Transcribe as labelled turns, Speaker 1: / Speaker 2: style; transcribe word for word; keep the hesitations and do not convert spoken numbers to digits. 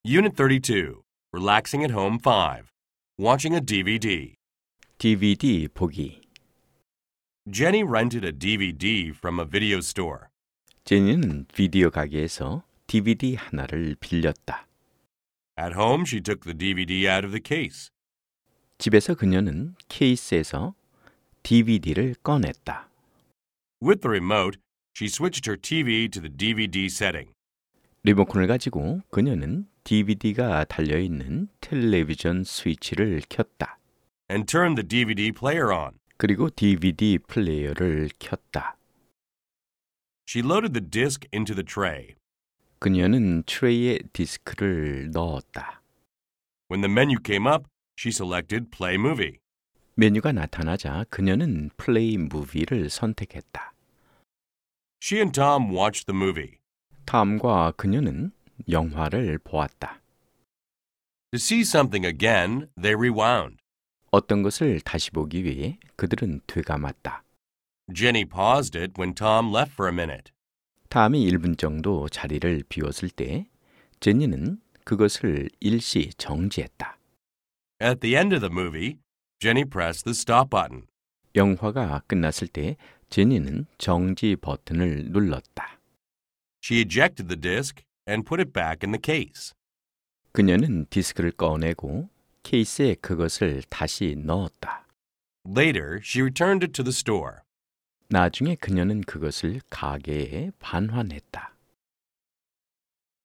Speaker 1: Unit thirty-two, Relaxing at Home five, Watching a 디비디.
Speaker 2: 디비디 보기.
Speaker 1: Jenny rented a 디비디 from a video store.
Speaker 2: 제니는 비디오 가게에서 디비디 하나를 빌렸다.
Speaker 1: At home, she took the 디비디 out of the case.
Speaker 2: 집에서 그녀는 케이스에서 디비디를 꺼냈다.
Speaker 1: With the remote, she switched her 티비 to the 디비디 setting.
Speaker 2: 리모컨을 가지고 그녀는 디비디가 달려있는 텔레비전 스위치를 켰다.
Speaker 1: And turned the 디비디 player on.
Speaker 2: 그리고 디비디 플레이어를 켰다.
Speaker 1: She loaded the disc into the tray.
Speaker 2: 그녀는 트레이에 디스크를 넣었다.
Speaker 1: When the menu came up, she selected Play Movie.
Speaker 2: 메뉴가 나타나자 그녀는 플레이 무비를 선택했다.
Speaker 1: She and Tom watched the movie.
Speaker 2: 탐과 그녀는 영화를 보았다.
Speaker 1: To see something again, they rewound.
Speaker 2: 어떤 것을 다시 보기 위해 그들은 되감았다.
Speaker 1: Jenny paused it when Tom left for a minute.
Speaker 2: 탐이 일 분 정도 자리를 비웠을 때 제니는 그것을 일시 정지했다.
Speaker 1: At the end of the movie, Jenny pressed the stop button.
Speaker 2: 영화가 끝났을 때 제니는 정지 버튼을 눌렀다.
Speaker 1: She ejected the disc and put it back in the case.
Speaker 2: 그녀는 디스크를 꺼내고 케이스에 그것을 다시 넣었다.
Speaker 1: Later, she returned it to the store.
Speaker 2: 나중에 그녀는 그것을 가게에 반환했다.